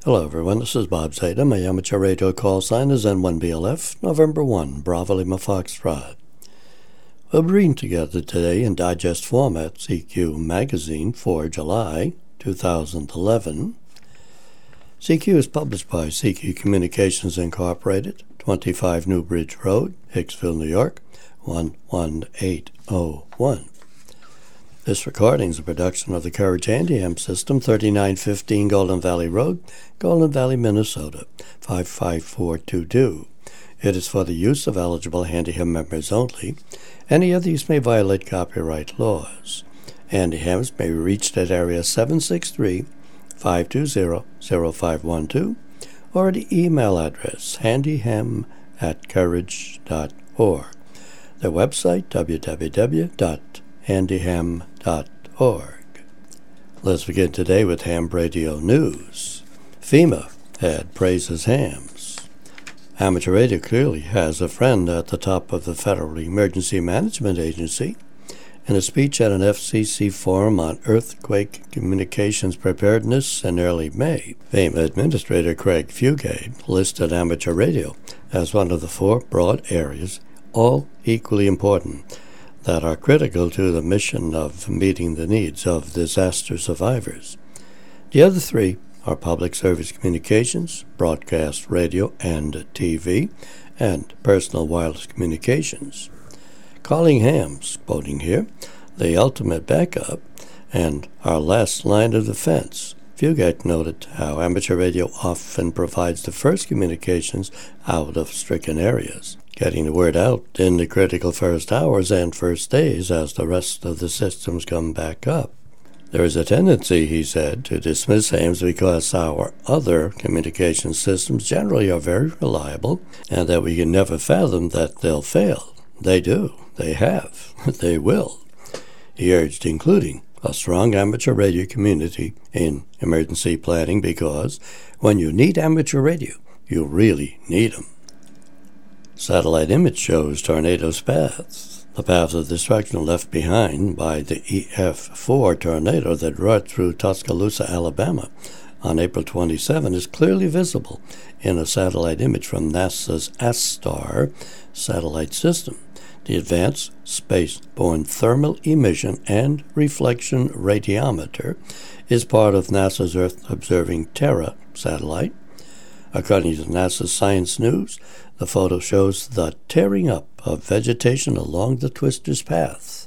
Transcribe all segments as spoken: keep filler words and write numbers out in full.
Hello everyone, this is Bob Zeta. My amateur radio call sign is N one B L F, November first, Bravo Lima Foxtrot. We'll be reading together today in digest format C Q Magazine for July two thousand eleven. C Q is published by C Q Communications Incorporated, twenty-five New Bridge Road, Hicksville, New York, one one eight oh one. This recording is a production of the Courage Handy-Ham System, thirty-nine fifteen Golden Valley Road, Golden Valley, Minnesota, five five four two two. It is for the use of eligible Handy-Ham members only. Any of these may violate copyright laws. Handy-Hams may be reached at area seven six three, five two zero, zero five one two or at the email address handyham at courage dot org. Their website, w w w dot handyham dot org. Let's begin today with ham radio news. FEMA had praises hams. Amateur radio clearly has a friend at the top of the Federal Emergency Management Agency. In a speech at an F C C forum on earthquake communications preparedness in early May, FEMA Administrator Craig Fugate listed amateur radio as one of the four broad areas, all equally important, that are critical to the mission of meeting the needs of disaster survivors. The other three are public service communications, broadcast radio and T V, and personal wireless communications. Calling hams, quoting here, the ultimate backup and our last line of defense. Fugate noted how amateur radio often provides the first communications out of stricken areas, getting the word out in the critical first hours and first days as the rest of the systems come back up. There is a tendency, he said, to dismiss hams because our other communication systems generally are very reliable and that we can never fathom that they'll fail. They do. They have. They will. He urged including a strong amateur radio community in emergency planning because when you need amateur radio, you really need them. Satellite image shows tornadoes' paths. The path of destruction left behind by the E F four tornado that roared through Tuscaloosa, Alabama on April twenty-seventh is clearly visible in a satellite image from NASA's ASTAR satellite system. The Advanced Spaceborne Thermal Emission and Reflection Radiometer is part of NASA's Earth-observing Terra satellite. According to NASA's Science News, the photo shows the tearing up of vegetation along the twister's path.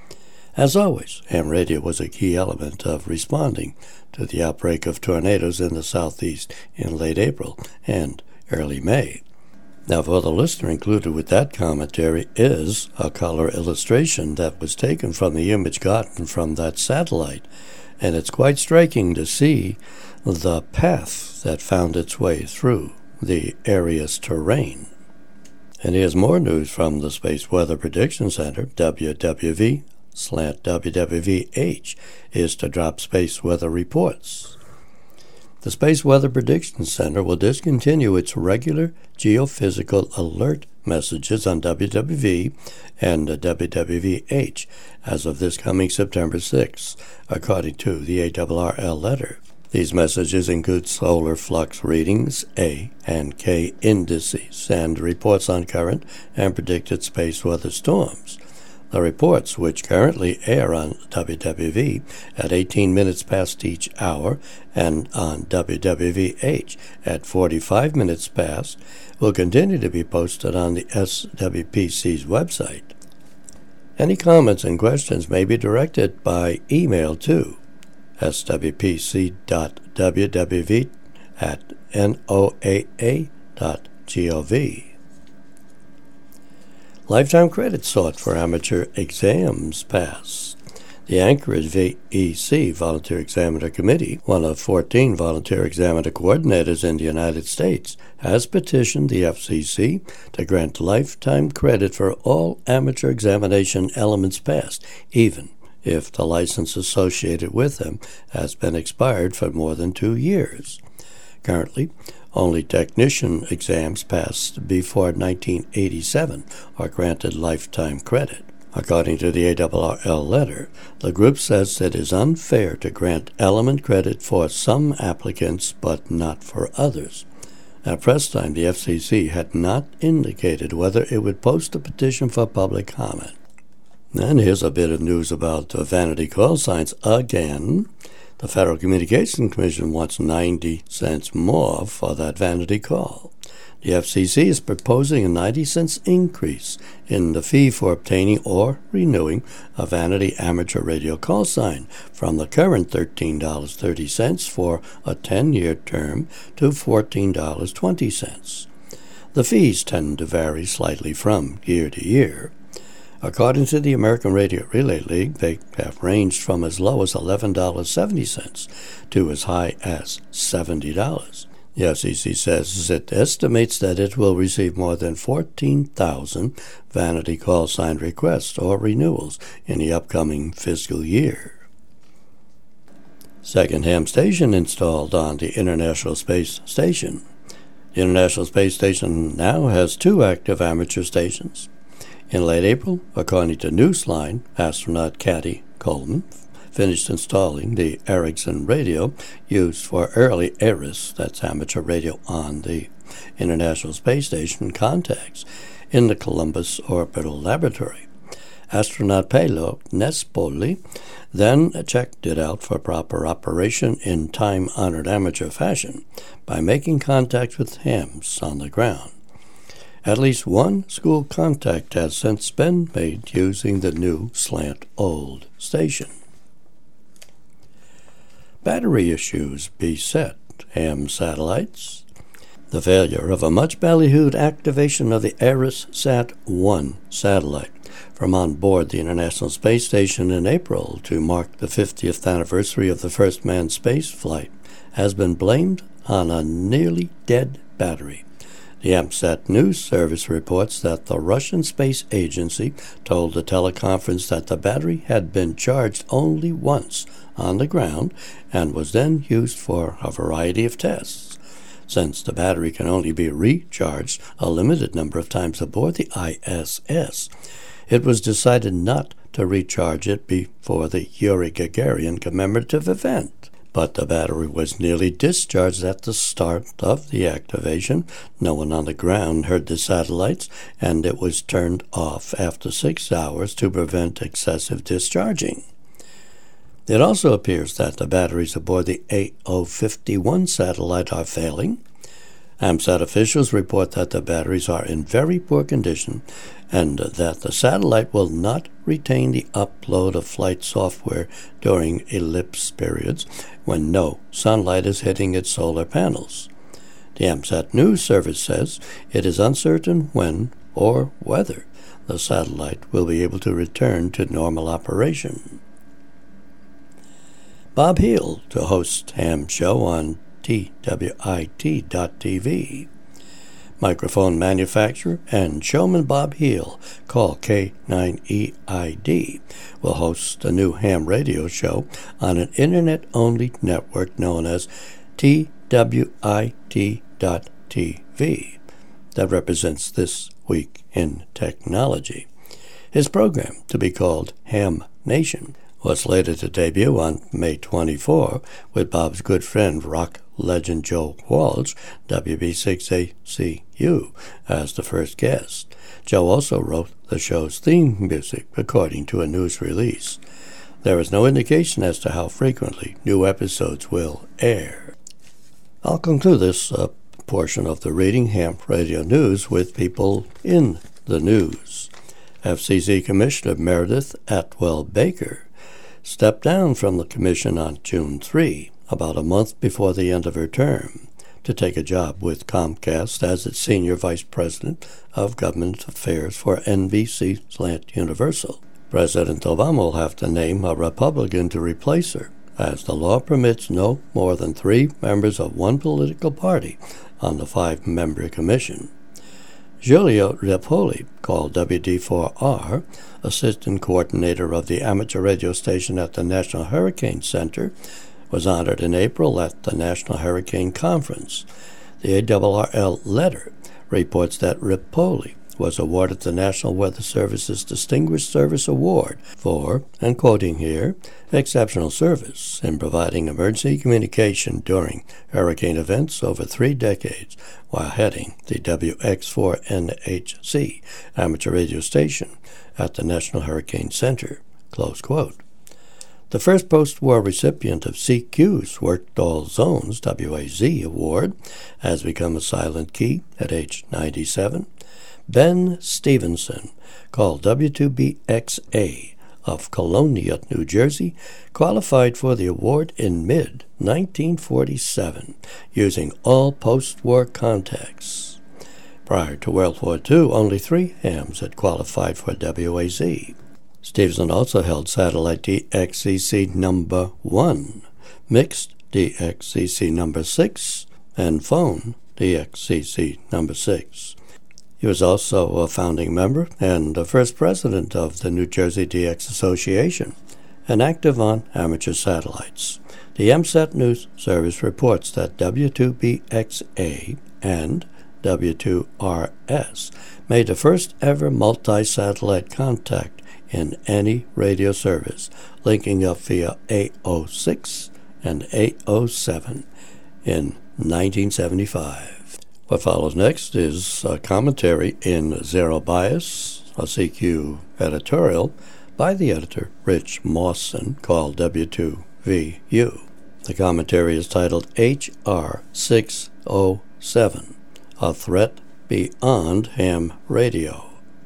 As always, ham radio was a key element of responding to the outbreak of tornadoes in the southeast in late April and early May. Now, for the listener, included with that commentary is a color illustration that was taken from the image gotten from that satellite, and it's quite striking to see the path that found its way through the area's terrain. And here's more news from the Space Weather Prediction Center. W W V slant W W V H is to drop space weather reports. The Space Weather Prediction Center will discontinue its regular geophysical alert messages on W W V and W W V H as of this coming September sixth, according to the A R R L letter. These messages include solar flux readings, A and K indices, and reports on current and predicted space weather storms. The reports, which currently air on W W V at eighteen minutes past each hour and on W W V H at forty-five minutes past, will continue to be posted on the S W P C's website. Any comments and questions may be directed by email to s w p c dot w w v at n o a a dot gov. Lifetime credit sought for amateur exams passed. The Anchorage V E C Volunteer Examiner Committee, one of fourteen volunteer examiner coordinators in the United States, has petitioned the F C C to grant lifetime credit for all amateur examination elements passed, even if the license associated with them has been expired for more than two years. Currently, only technician exams passed before nineteen eighty-seven are granted lifetime credit. According to the A R R L letter, the group says it is unfair to grant element credit for some applicants but not for others. At press time, the F C C had not indicated whether it would post a petition for public comment. And here's a bit of news about uh, vanity call signs again. The Federal Communications Commission wants ninety cents more for that vanity call. The F C C is proposing a ninety cents increase in the fee for obtaining or renewing a vanity amateur radio call sign from the current thirteen dollars and thirty cents for a ten-year term to fourteen dollars and twenty cents. The fees tend to vary slightly from year to year. According to the American Radio Relay League, they have ranged from as low as eleven dollars and seventy cents to as high as seventy dollars. The F C C says it estimates that it will receive more than fourteen thousand vanity call sign requests or renewals in the upcoming fiscal year. Second ham station installed on the International Space Station. The International Space Station now has two active amateur stations. In late April, according to Newsline, astronaut Cady Coleman finished installing the Ericsson radio used for early ARISS, that's amateur radio on the International Space Station, contacts in the Columbus Orbital Laboratory. Astronaut Paolo Nespoli then checked it out for proper operation in time-honored amateur fashion by making contact with hams on the ground. At least one school contact has since been made using the new slant-old station. Battery issues beset ham satellites. The failure of a much ballyhooed activation of the ARISS-Sat one satellite from on board the International Space Station in April to mark the fiftieth anniversary of the first manned space flight has been blamed on a nearly dead battery. The AMSAT news service reports that the Russian Space Agency told the teleconference that the battery had been charged only once on the ground and was then used for a variety of tests. Since the battery can only be recharged a limited number of times aboard the I S S, it was decided not to recharge it before the Yuri Gagarin commemorative event. But the battery was nearly discharged at the start of the activation. No one on the ground heard the satellites, and it was turned off after six hours to prevent excessive discharging. It also appears that the batteries aboard the A O fifty-one satellite are failing. AMSAT officials report that the batteries are in very poor condition and that the satellite will not retain the upload of flight software during ellipse periods when no sunlight is hitting its solar panels. The AMSAT news service says it is uncertain when or whether the satellite will be able to return to normal operation. Bob Heel to host Ham Show on T W I T dot T V. Microphone manufacturer and showman Bob Heel, call K nine E I D, will host a new ham radio show on an internet-only network known as T W I T dot T V. That represents This Week in Technology. His program, to be called Ham Nation, was slated to debut on May twenty-fourth with Bob's good friend rock legend Joe Walsh, W B six A C U, as the first guest. Joe also wrote the show's theme music, according to a news release. There is no indication as to how frequently new episodes will air. I'll conclude this uh, portion of the Reading Ham Radio News with people in the news. F C C Commissioner Meredith Atwell Baker stepped down from the commission on June third, about a month before the end of her term, to take a job with Comcast as its Senior Vice President of Government Affairs for N B C Slant Universal. President Obama will have to name a Republican to replace her, as the law permits no more than three members of one political party on the five-member commission. Giulio Repoli, called W D four R, assistant coordinator of the amateur radio station at the National Hurricane Center, was honored in April at the National Hurricane Conference. The A R R L letter reports that Repoli was awarded the National Weather Service's Distinguished Service Award for, and quoting here, exceptional service in providing emergency communication during hurricane events over three decades while heading the W X four N H C amateur radio station at the National Hurricane Center, close quote. The first post-war recipient of C Q's Worked All Zones W A Z award has become a silent key at age ninety-seven. Ben Stevenson, called W two B X A of Colonia, New Jersey, qualified for the award in mid nineteen forty-seven using all post-war contacts. Prior to World War Two, only three hams had qualified for W A Z. Stevenson also held satellite D X C C number one, mixed D X C C number six, and phone D X C C number six. He was also a founding member and the first president of the New Jersey D X Association, and active on amateur satellites. The M SAT News Service reports that W two B X A and W two R S made the first ever multi-satellite contact in any radio service, linking up via A O six and A O seven in nineteen seventy-five. What follows next is a commentary in Zero Bias, a C Q editorial by the editor Rich Mawson called W two V U. The commentary is titled H R six oh seven, A Threat Beyond Ham Radio.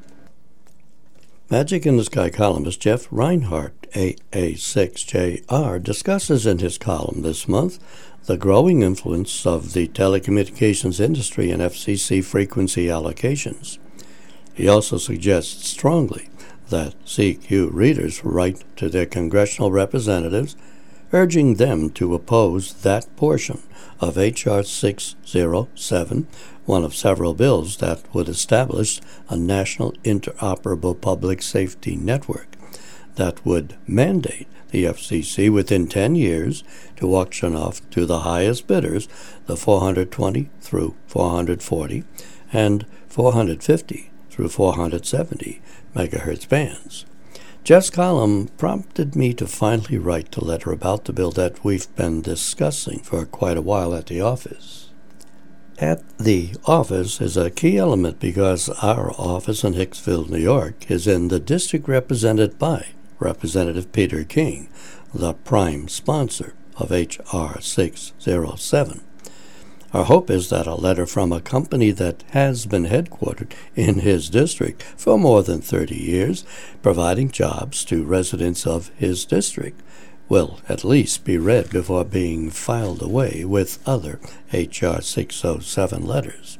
Magic in the Sky columnist Jeff Reinhardt, A A six J R, discusses in his column this month the growing influence of the telecommunications industry in F C C frequency allocations. He also suggests strongly that C Q readers write to their congressional representatives, urging them to oppose that portion of H R six oh seven, one of several bills that would establish a national interoperable public safety network that would mandate the F C C within ten years to auction off to the highest bidders the four hundred twenty through four hundred forty and four hundred fifty through four hundred seventy megahertz bands. Jeff's column prompted me to finally write the letter about the bill that we've been discussing for quite a while at the office. At the office is a key element because our office in Hicksville, New York, is in the district represented by Representative Peter King, the prime sponsor of H R six oh seven. Our hope is that a letter from a company that has been headquartered in his district for more than thirty years, providing jobs to residents of his district, will at least be read before being filed away with other H R six oh seven letters.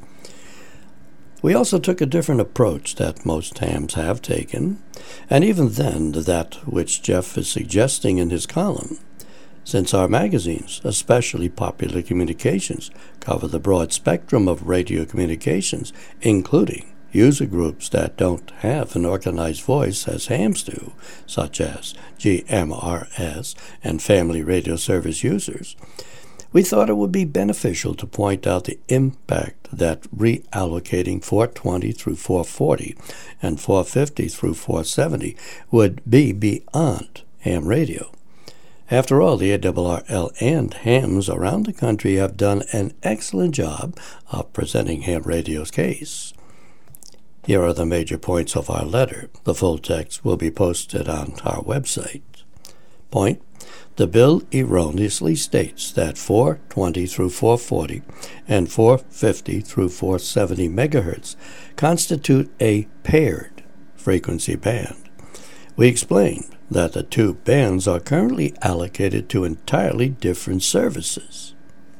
We also took a different approach that most hams have taken, and even then that which Jeff is suggesting in his column, since our magazines, especially Popular Communications, cover the broad spectrum of radio communications, including user groups that don't have an organized voice as hams do, such as G M R S and Family Radio Service users. We thought it would be beneficial to point out the impact that reallocating four twenty through four forty and four fifty through four seventy would be beyond ham radio. After all, the A R R L and hams around the country have done an excellent job of presenting ham radio's case. Here are the major points of our letter. The full text will be posted on our website. Point: the bill erroneously states that four twenty through four forty and four fifty through four seventy megahertz constitute a paired frequency band. We explained that the two bands are currently allocated to entirely different services.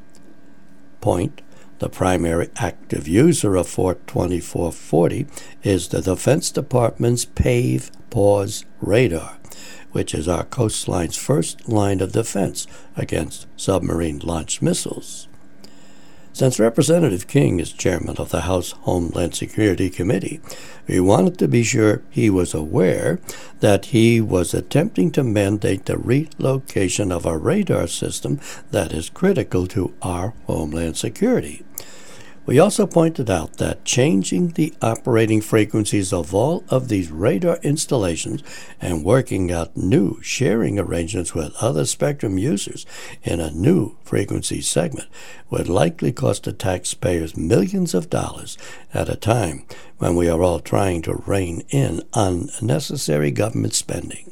Point: the primary active user of four twenty four forty is the Defense Department's PAVE Pause radar, which is our coastline's first line of defense against submarine-launched missiles. Since Representative King is chairman of the House Homeland Security Committee, we wanted to be sure he was aware that he was attempting to mandate the relocation of a radar system that is critical to our homeland security. We also pointed out that changing the operating frequencies of all of these radar installations and working out new sharing arrangements with other spectrum users in a new frequency segment would likely cost the taxpayers millions of dollars at a time when we are all trying to rein in unnecessary government spending.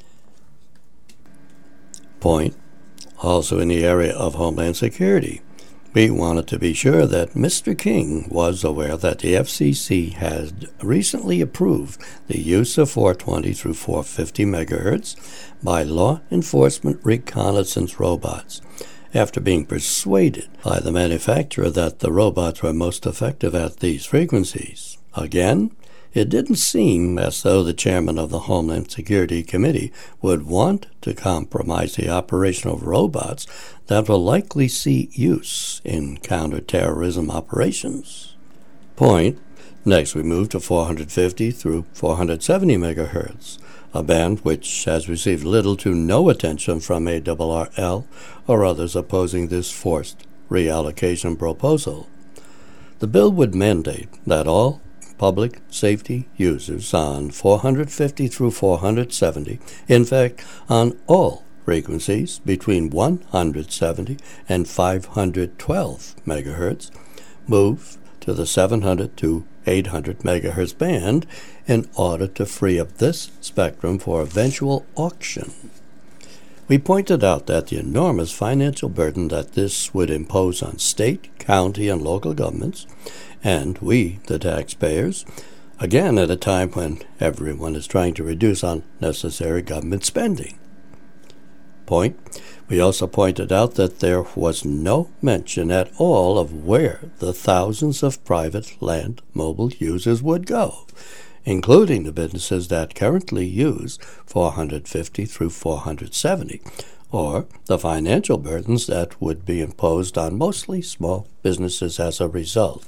Point. Also in the area of Homeland Security, we wanted to be sure that Mister King was aware that the F C C had recently approved the use of four twenty through four fifty megahertz by law enforcement reconnaissance robots, after being persuaded by the manufacturer that the robots were most effective at these frequencies. Again, it didn't seem as though the chairman of the Homeland Security Committee would want to compromise the operation of robots that will likely see use in counterterrorism operations. Point. Next, we move to four fifty through four seventy megahertz, a band which has received little to no attention from A R R L or others opposing this forced reallocation proposal. The bill would mandate that all public safety users on four fifty through four seventy, in fact, on all frequencies between one hundred seventy and five hundred twelve megahertz, move to the seven hundred to eight hundred megahertz band in order to free up this spectrum for eventual auction. We pointed out that the enormous financial burden that this would impose on state, county, and local governments, and we, the taxpayers, again at a time when everyone is trying to reduce unnecessary government spending. Point. We also pointed out that there was no mention at all of where the thousands of private land mobile users would go, including the businesses that currently use four fifty through four seventy, or the financial burdens that would be imposed on mostly small businesses as a result.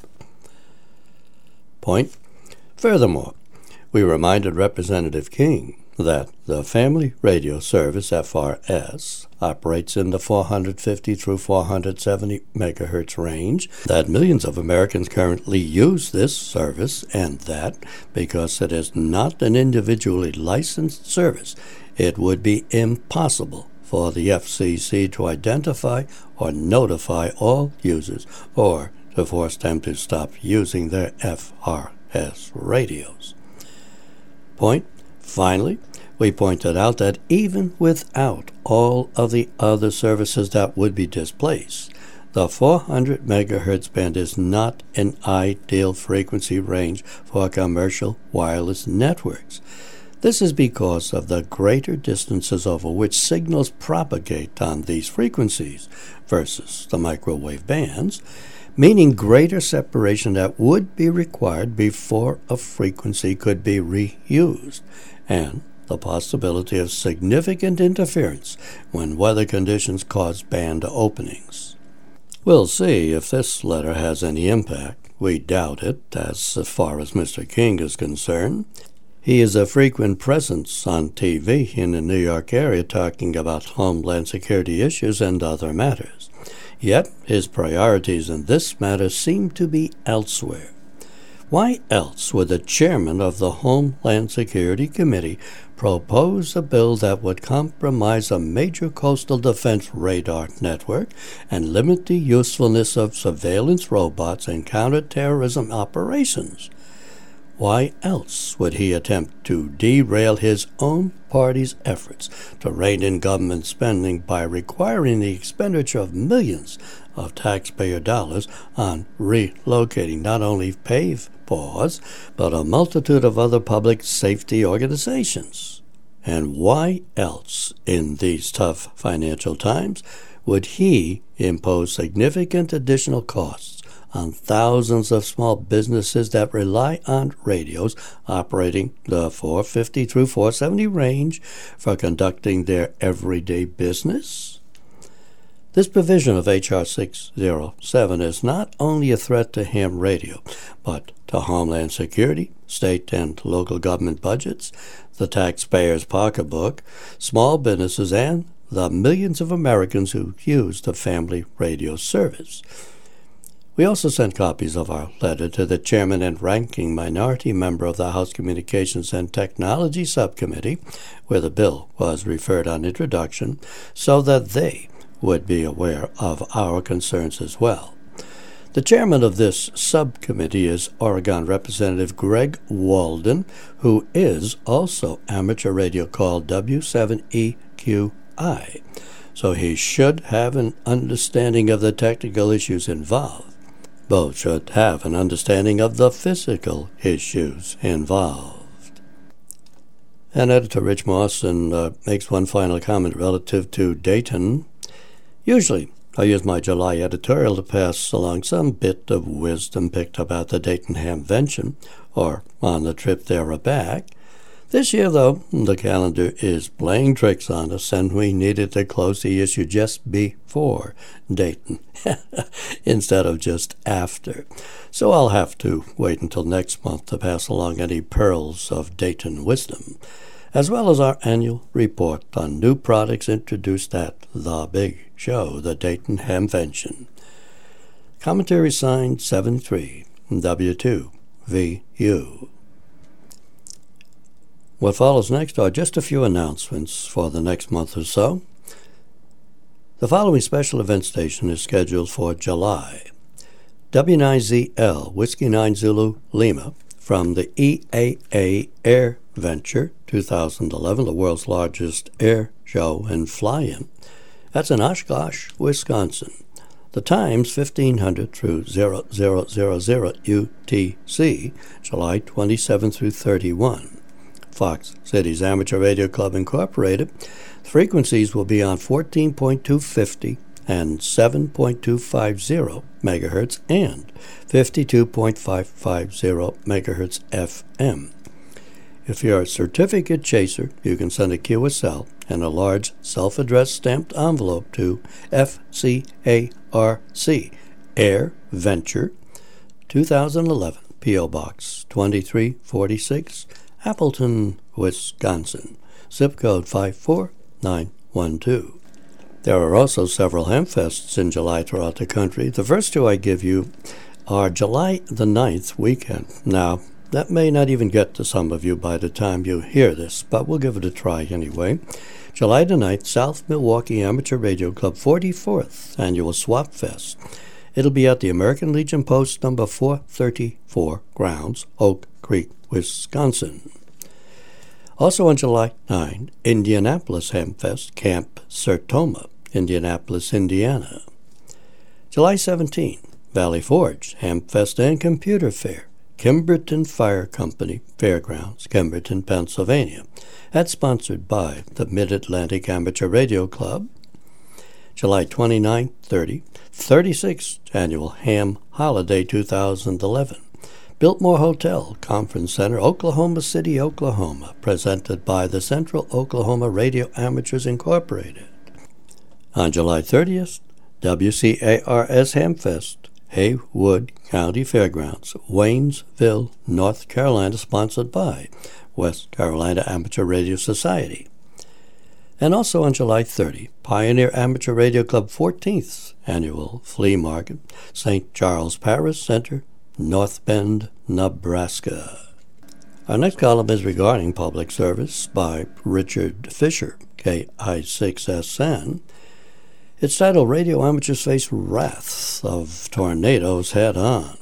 Point. Furthermore, we reminded Representative King that the Family Radio Service, F R S, operates in the four fifty through four seventy megahertz range, that millions of Americans currently use this service, and that, because it is not an individually licensed service, it would be impossible for the F C C to identify or notify all users or to force them to stop using their F R S radios. Point. Finally, we pointed out that even without all of the other services that would be displaced, the four hundred megahertz band is not an ideal frequency range for commercial wireless networks. This is because of the greater distances over which signals propagate on these frequencies versus the microwave bands, meaning greater separation that would be required before a frequency could be reused, and the possibility of significant interference when weather conditions cause band openings. We'll see if this letter has any impact. We doubt it, as far as Mister King is concerned. He is a frequent presence on T V in the New York area talking about Homeland Security issues and other matters. Yet his priorities in this matter seem to be elsewhere. Why else would the chairman of the Homeland Security Committee propose a bill that would compromise a major coastal defense radar network and limit the usefulness of surveillance robots in counterterrorism operations? Why else would he attempt to derail his own party's efforts to rein in government spending by requiring the expenditure of millions of taxpayer dollars on relocating not only PAVE PAWS, but a multitude of other public safety organizations? And why else, in these tough financial times, would he impose significant additional costs on thousands of small businesses that rely on radios operating the four fifty through four seventy range for conducting their everyday business? This provision of H R six oh seven is not only a threat to ham radio, but to Homeland Security, state and local government budgets, the taxpayer's pocketbook, small businesses, and the millions of Americans who use the Family Radio service. We also sent copies of our letter to the chairman and ranking minority member of the House Communications and Technology Subcommittee, where the bill was referred on introduction, so that they would be aware of our concerns as well. The chairman of this subcommittee is Oregon Representative Greg Walden, who is also amateur radio call W seven E Q I, so he should have an understanding of the technical issues involved. Both should have an understanding of the physical issues involved. And Editor Rich Mawson uh, makes one final comment relative to Dayton. Usually, I use my July editorial to pass along some bit of wisdom picked up at the Dayton Hamvention, or on the trip there or back. This year, though, the calendar is playing tricks on us, and we needed to close the issue just before Dayton, instead of just after. So I'll have to wait until next month to pass along any pearls of Dayton wisdom, as well as our annual report on new products introduced at the big show, the Dayton Hamvention. Commentary signed seventy-three, W two V U. What follows next are just a few announcements for the next month or so. The following special event station is scheduled for July. W nine Z L, Whiskey nine Zulu Lima, from the E A A Air Venture two thousand eleven, the world's largest air show and fly-in. That's in Oshkosh, Wisconsin. The times fifteen hundred through zero zero zero zero U T C, July twenty-seventh through thirty-first. Fox Cities Amateur Radio Club Incorporated. Frequencies will be on fourteen point two five zero and seven point two five zero megahertz and fifty-two point five five zero megahertz F M. If you're a certificate chaser, you can send a Q S L and a large self-addressed stamped envelope to F C A R C, Air Venture, two thousand eleven, P O Box twenty-three forty-six, Appleton, Wisconsin, zip code five four nine one two. There are also several Hamfests in July throughout the country. The first two I give you are July the ninth weekend. Now, that may not even get to some of you by the time you hear this, but we'll give it a try anyway. July the ninth, South Milwaukee Amateur Radio Club forty-fourth Annual Swap Fest. It'll be at the American Legion Post number four thirty-four grounds, Oak Creek, Wisconsin. Also on July ninth, Indianapolis Hamfest, Camp Sertoma, Indianapolis, Indiana. July seventeenth, Valley Forge Hamfest and Computer Fair, Kimberton Fire Company, Fairgrounds, Kimberton, Pennsylvania. That's sponsored by the Mid-Atlantic Amateur Radio Club. July twenty-ninth, thirtieth, thirty-sixth Annual Ham Holiday two thousand eleven. Biltmore Hotel, Conference Center, Oklahoma City, Oklahoma, presented by the Central Oklahoma Radio Amateurs Incorporated. On July thirtieth, W C A R S Hamfest, Haywood County Fairgrounds, Waynesville, North Carolina, sponsored by West Carolina Amateur Radio Society. And also on July thirtieth, Pioneer Amateur Radio Club fourteenth Annual Flea Market, Saint Charles Parish Center, North Bend, Nebraska. Our next column is regarding public service by Richard Fisher, K I six S N. It's titled Radio Amateurs Face Wrath of Tornadoes Head On.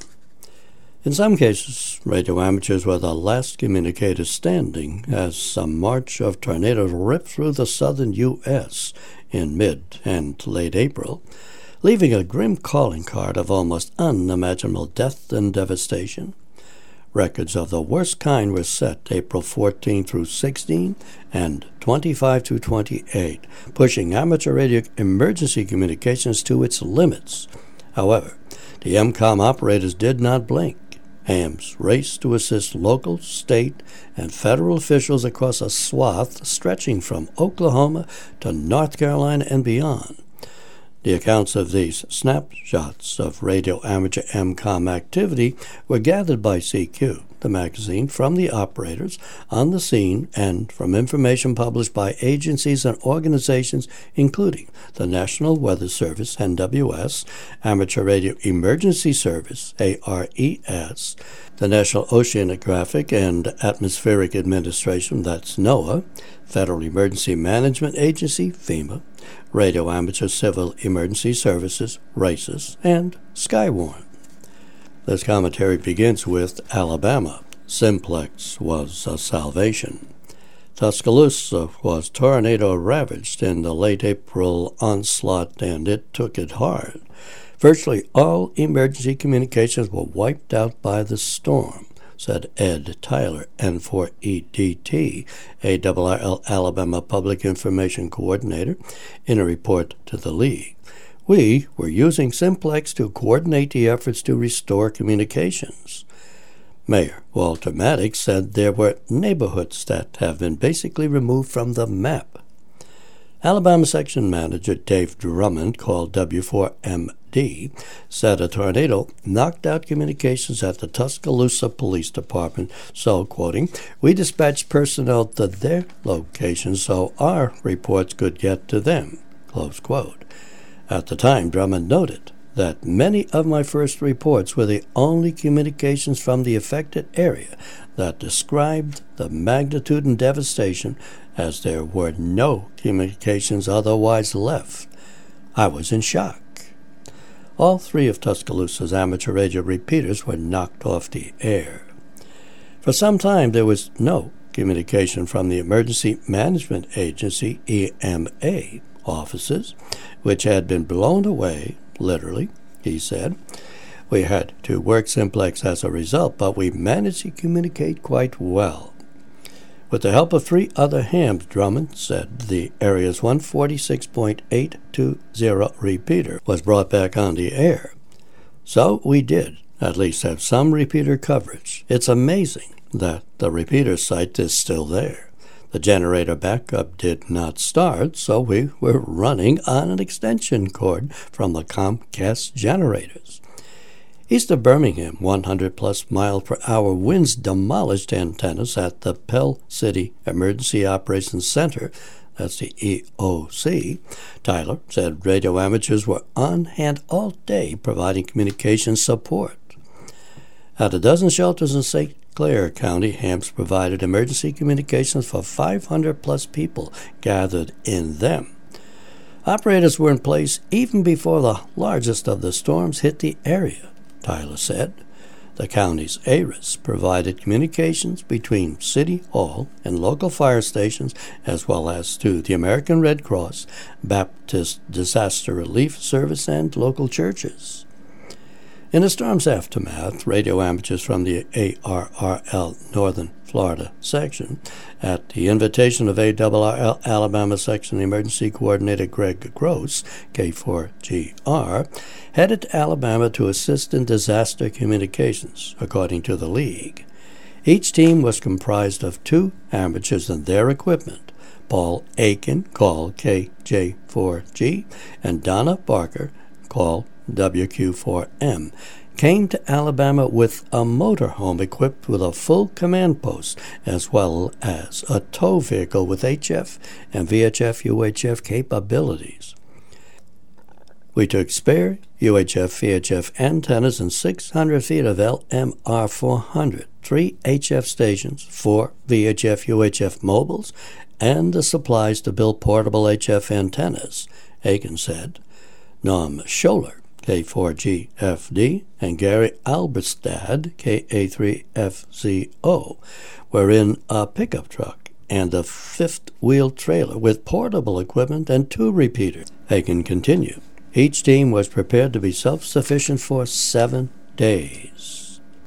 In some cases, radio amateurs were the last communicators standing as a march of tornadoes ripped through the southern U S in mid and late April, leaving a grim calling card of almost unimaginable death and devastation. Records of the worst kind were set April fourteenth through sixteenth and twenty-five through twenty-eight, pushing amateur radio emergency communications to its limits. However, the M COM operators did not blink. Hams raced to assist local, state, and federal officials across a swath stretching from Oklahoma to North Carolina and beyond. The accounts of these snapshots of radio amateur M COM activity were gathered by C Q the magazine, from the operators on the scene and from information published by agencies and organizations including the National Weather Service, N W S, Amateur Radio Emergency Service, A R E S, the National Oceanographic and Atmospheric Administration, that's NOAA, Federal Emergency Management Agency, FEMA, Radio Amateur Civil Emergency Services, RACES, and Skywarn. This commentary begins with Alabama. Simplex was a salvation. Tuscaloosa was tornado-ravaged in the late April onslaught, and it took it hard. Virtually all emergency communications were wiped out by the storm, said Ed Tyler, N four E D T, A R R L Alabama Public Information Coordinator, in a report to the League. We were using Simplex to coordinate the efforts to restore communications. Mayor Walter Maddox said there were neighborhoods that have been basically removed from the map. Alabama Section Manager Dave Drummond called W four M D said a tornado knocked out communications at the Tuscaloosa Police Department, so, quoting, "We dispatched personnel to their locations so our reports could get to them," close quote. At the time, Drummond noted that many of my first reports were the only communications from the affected area that described the magnitude and devastation, as there were no communications otherwise left. I was in shock. All three of Tuscaloosa's amateur radio repeaters were knocked off the air. For some time, there was no communication from the Emergency Management Agency, E M A, offices, which had been blown away, literally, he said. We had to work Simplex as a result, but we managed to communicate quite well. With the help of three other hams, Drummond said the area's one forty-six point eight two zero repeater was brought back on the air. So we did at least have some repeater coverage. It's amazing that the repeater site is still there. The generator backup did not start, so we were running on an extension cord from the Comcast generators. East of Birmingham, one hundred plus miles per hour winds demolished antennas at the Pell City Emergency Operations Center, that's the E O C. Tyler said radio amateurs were on hand all day providing communication support. At a dozen shelters in Saint Clair County, hams provided emergency communications for five hundred plus people gathered in them. Operators were in place even before the largest of the storms hit the area, Tyler said. The county's A R I S provided communications between City Hall and local fire stations, as well as to the American Red Cross, Baptist Disaster Relief Service, and local churches. In the storm's aftermath, radio amateurs from the A R R L Northern Florida section, at the invitation of A R R L Alabama Section Emergency Coordinator Greg Gross, K four G R, headed to Alabama to assist in disaster communications, according to the League. Each team was comprised of two amateurs and their equipment. Paul Aiken, call K J four G, and Donna Barker, call W Q four M, came to Alabama with a motorhome equipped with a full command post, as well as a tow vehicle with H F and V H F U H F capabilities. We took spare U H F V H F antennas and six hundred feet of L M R four hundred, three H F stations, four V H F U H F mobiles, and the supplies to build portable H F antennas, Aiken said. Norm Scholler, K four G F D, and Gary Alberstad, K A three F Z O, were in a pickup truck and a fifth-wheel trailer with portable equipment and two repeaters. Aiken continued. Each team was prepared to be self-sufficient for seven days.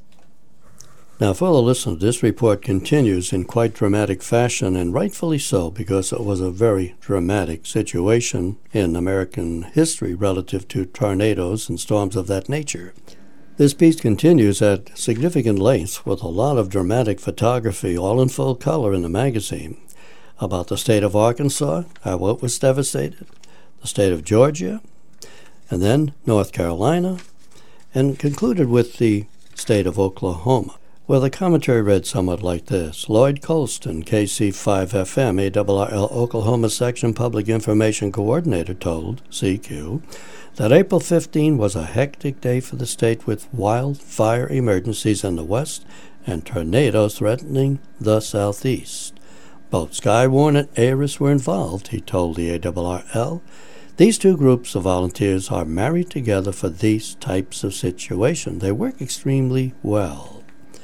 Now, for the listener, this report continues in quite dramatic fashion, and rightfully so, because it was a very dramatic situation in American history relative to tornadoes and storms of that nature. This piece continues at significant length with a lot of dramatic photography, all in full color in the magazine, about the state of Arkansas, how it was devastated, the state of Georgia, and then North Carolina, and concluded with the state of Oklahoma. Well, the commentary read somewhat like this. Lloyd Colston, K C five F M, A R R L Oklahoma Section Public Information Coordinator, told C Q that April fifteenth was a hectic day for the state with wildfire emergencies in the west and tornadoes threatening the southeast. Both Skywarn and ARIS were involved, he told the A R R L. These two groups of volunteers are married together for these types of situations. They work extremely well.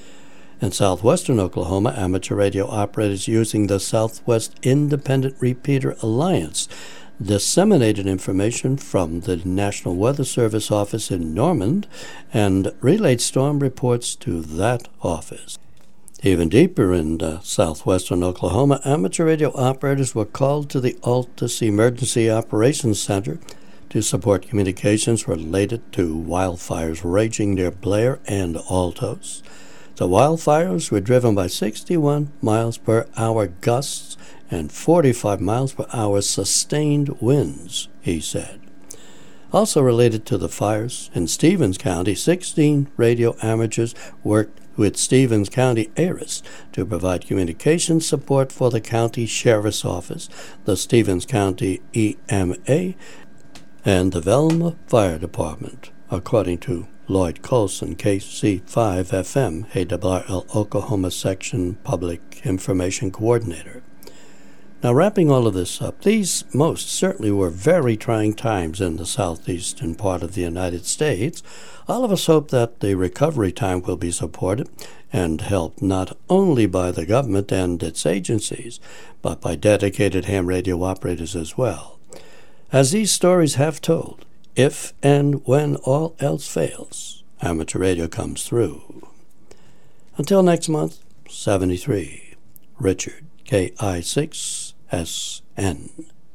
In southwestern Oklahoma, amateur radio operators using the Southwest Independent Repeater Alliance disseminated information from the National Weather Service office in Norman and relayed storm reports to that office. Even deeper in uh, southwestern Oklahoma, amateur radio operators were called to the Altus Emergency Operations Center to support communications related to wildfires raging near Blair and Altos. The wildfires were driven by sixty-one miles per hour gusts and forty-five miles per hour sustained winds, he said. Also related to the fires, in Stevens County, sixteen radio amateurs worked with Stevens County ARIS to provide communication support for the county sheriff's office, the Stevens County E M A, and the Velma Fire Department, according to Lloyd Colson, K C five F M, A R R L Oklahoma Section Public Information Coordinator. Now, wrapping all of this up, these most certainly were very trying times in the southeastern part of the United States. All of us hope that the recovery time will be supported and helped not only by the government and its agencies, but by dedicated ham radio operators as well. As these stories have told, if and when all else fails, amateur radio comes through. Until next month, seventy-three, Richard, K I six S N.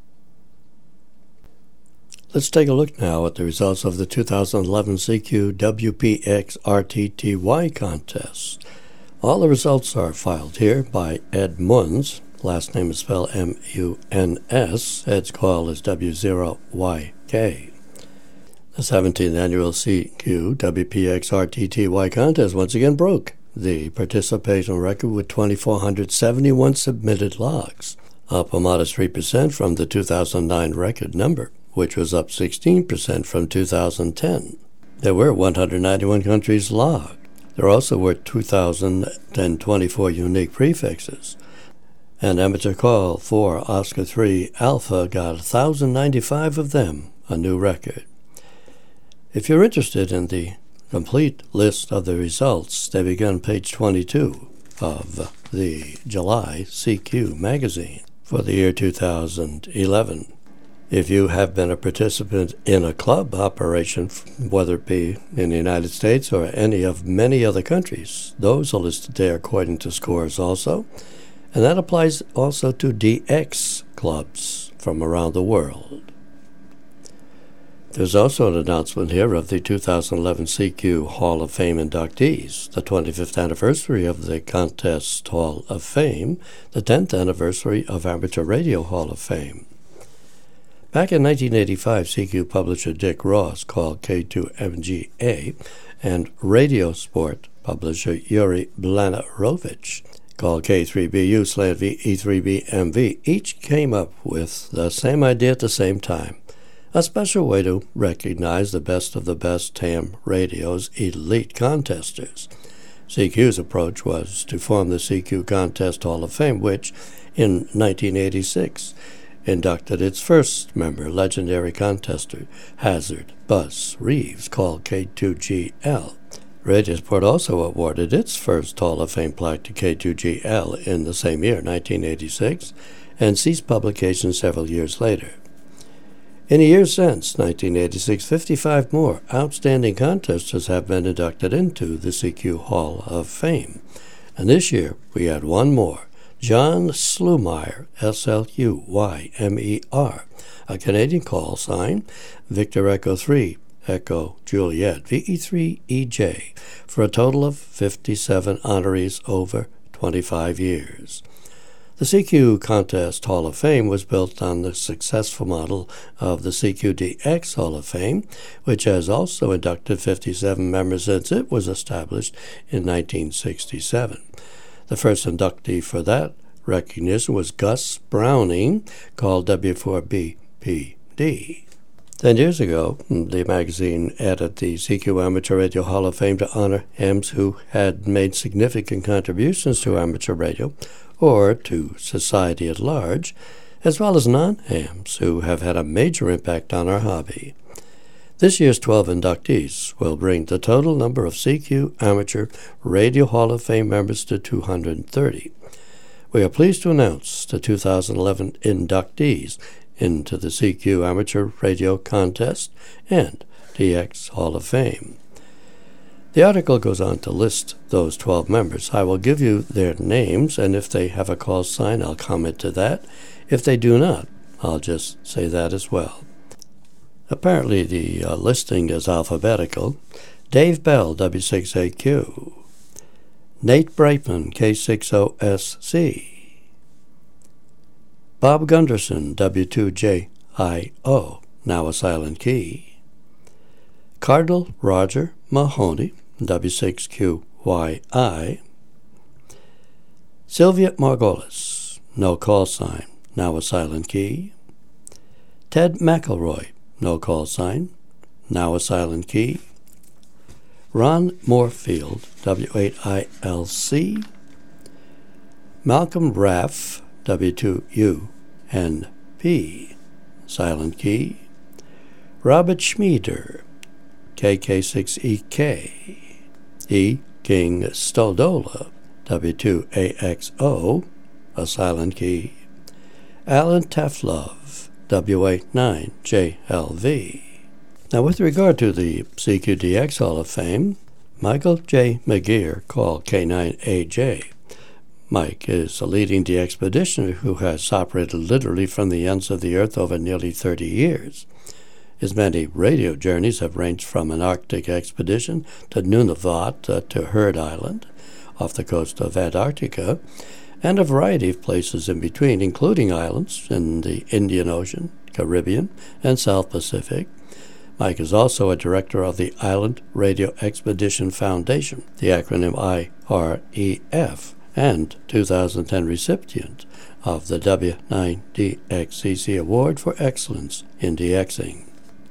Let's take a look now at the results of the two thousand eleven C Q W P X R T T Y contest. All the results are filed here by Ed Munz. Last name is spelled M U N S. Ed's call is W zero Y K. The seventeenth annual C Q W P X R T T Y contest once again broke the participation record with two thousand four hundred seventy-one submitted logs, up a modest three percent from the two thousand nine record number, which was up sixteen percent from two thousand ten. There were one hundred ninety-one countries logged. There also were two thousand twenty-four unique prefixes. And Amateur Call four Oscar three Alpha got one thousand ninety-five of them, a new record. If you're interested in the complete list of the results, they begin on page twenty-two of the July C Q magazine for the year two thousand eleven. If you have been a participant in a club operation, whether it be in the United States or any of many other countries, those are listed there according to scores also. And that applies also to D X clubs from around the world. There's also an announcement here of the two thousand eleven C Q Hall of Fame inductees, the twenty-fifth anniversary of the Contest Hall of Fame, the tenth anniversary of Amateur Radio Hall of Fame. Back in nineteen eighty-five, C Q publisher Dick Ross called K two M G A and Radio Sport publisher Yuri Blanarovich called K three B U slant V E three B M V each came up with the same idea at the same time. A special way to recognize the best of the best ham radio's elite contesters. C Q's approach was to form the C Q Contest Hall of Fame, which, in nineteen eighty-six, inducted its first member, legendary contester Hazard Buzz Reeves, called K two G L. Radiosport also awarded its first Hall of Fame plaque to K two G L in the same year, nineteen eighty-six, and ceased publication several years later. In the years since nineteen eighty-six, fifty-five more outstanding contesters have been inducted into the C Q Hall of Fame. And this year, we had one more, John Slumeyer, S L U Y M E R, a Canadian call sign, Victor Echo three, Echo Juliet, V E three E J, for a total of fifty-seven honorees over twenty-five years. The C Q Contest Hall of Fame was built on the successful model of the C Q D X Hall of Fame, which has also inducted fifty-seven members since it was established in nineteen sixty-seven. The first inductee for that recognition was Gus Browning, called W four B P D. Ten years ago, the magazine added the C Q Amateur Radio Hall of Fame to honor hams who had made significant contributions to amateur radio or to society at large, as well as non-hams who have had a major impact on our hobby. This year's twelve inductees will bring the total number of C Q Amateur Radio Hall of Fame members to two hundred thirty. We are pleased to announce the two thousand eleven inductees into the C Q Amateur Radio Contest and D X Hall of Fame. The article goes on to list those twelve members. I will give you their names, and if they have a call sign, I'll comment to that. If they do not, I'll just say that as well. Apparently the uh, listing is alphabetical. Dave Bell, W six A Q. Nate Brightman, K six O S C. Bob Gunderson, W two J I O, now a silent key. Cardinal Roger Mahoney, W six Q Y I. Sylvia Margolis, no call sign, now a silent key. Ted McElroy, no call sign, now a silent key. Ron Moorfield, W eight I L C. Malcolm Raff, W two U N P, silent key. Robert Schmieder, K K six E K. E. King Stoldola, W two A X O, a silent key. Alan Teflov, W eight nine J L V. Now, with regard to the C Q D X Hall of Fame, Michael J. McGeer, called K nine A J. Mike is a leading D expeditioner who has operated literally from the ends of the earth over nearly thirty years. His many radio journeys have ranged from an Arctic expedition to Nunavut uh, to Heard Island, off the coast of Antarctica, and a variety of places in between, including islands in the Indian Ocean, Caribbean, and South Pacific. Mike is also a director of the Island Radio Expedition Foundation, the acronym I R E F, and two thousand ten recipient of the W nine D X C C Award for Excellence in DXing.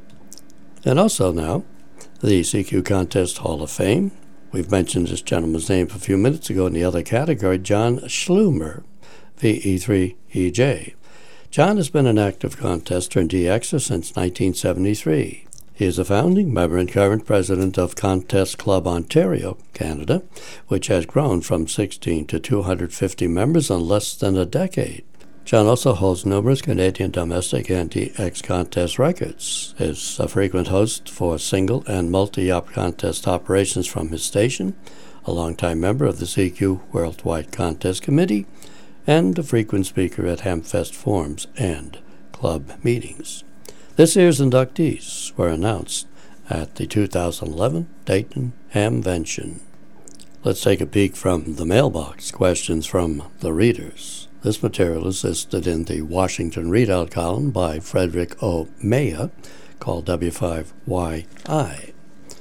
And also now, the C Q Contest Hall of Fame. We've mentioned this gentleman's name a few minutes ago in the other category, John Schlumer, V E three E J. John has been an active contester and D Xer since nineteen seventy-three. He is a founding member and current president of Contest Club Ontario, Canada, which has grown from sixteen to two hundred fifty members in less than a decade. John also holds numerous Canadian domestic and D X contest records, is a frequent host for single and multi-op contest operations from his station, a longtime member of the C Q Worldwide Contest Committee, and a frequent speaker at Hamfest forums and club meetings. This year's inductees were announced at the two thousand eleven Dayton Hamvention. Let's take a peek from the mailbox. Questions from the readers. This material is listed in the Washington Readout column by Frederick O. Maya, called W five Y I.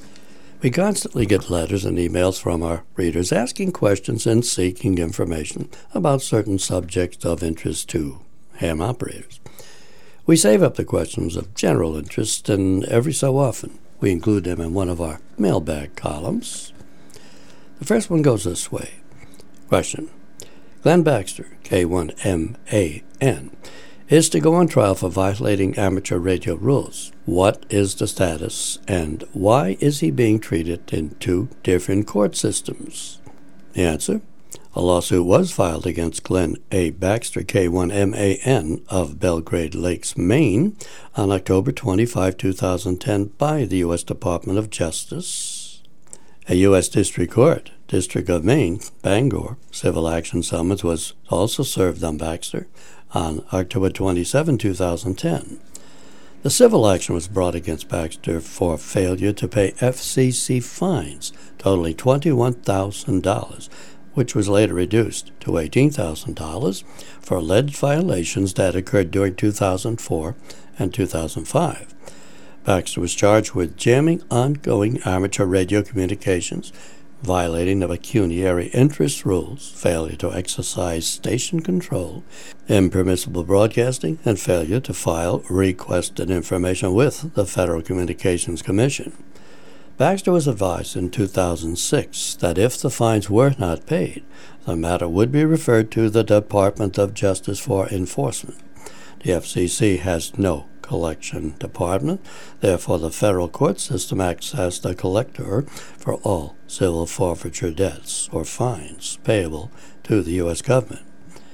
We constantly get letters and emails from our readers asking questions and seeking information about certain subjects of interest to ham operators. We save up the questions of general interest, and every so often we include them in one of our mailbag columns. The first one goes this way. Question. Glenn Baxter, K one M A N, is to go on trial for violating amateur radio rules. What is the status, and why is he being treated in two different court systems? The answer. A lawsuit was filed against Glenn A. Baxter, K one M A N, of Belgrade Lakes, Maine, on October twenty-fifth, two thousand ten, by the U S Department of Justice. A U S District Court, District of Maine, Bangor, civil action summons was also served on Baxter on October twenty-seventh, two thousand ten. The civil action was brought against Baxter for failure to pay F C C fines totaling twenty-one thousand dollars, which was later reduced to eighteen thousand dollars for alleged violations that occurred during two thousand four and two thousand five. Baxter was charged with jamming ongoing amateur radio communications, violating the pecuniary interest rules, failure to exercise station control, impermissible broadcasting, and failure to file requested information with the Federal Communications Commission. Baxter was advised in two thousand six that if the fines were not paid, the matter would be referred to the Department of Justice for enforcement. The F C C has no collection department, therefore the federal court system acts as the collector for all civil forfeiture debts or fines payable to the U S government.